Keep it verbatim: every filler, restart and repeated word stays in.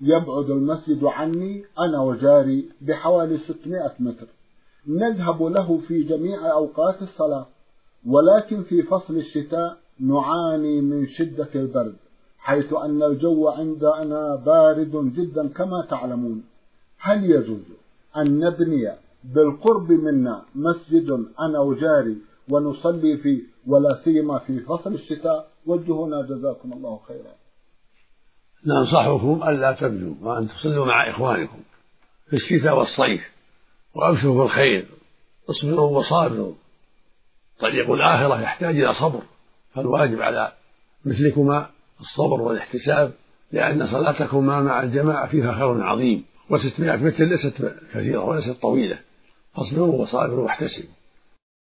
يبعد المسجد عني أنا وجاري بحوالي ستمائة متر، نذهب له في جميع أوقات الصلاة، ولكن في فصل الشتاء نعاني من شدة البرد، حيث أن الجو عندنا بارد جدا كما تعلمون. هل يجوز أن نبني بالقرب منا مسجد أنا وجاري ونصلي فيه، ولا سيما في فصل الشتاء؟ وجهونا جزاكم الله خيرا. ننصحكم ألا تبنوا وأن تصلوا مع إخوانكم في الشتاء والصيف، وأبشروا بالخير، اصبروا وصابروا. طريق الآخرة يحتاج إلى صبر، فالواجب على مثلكما الصبر والاحتساب، لأن صلاتكما مع الجماعة فيها خير عظيم، وستمائة متر ليست كثيرة وليست طويلة، فاصبروا وصابروا واحتسبوا.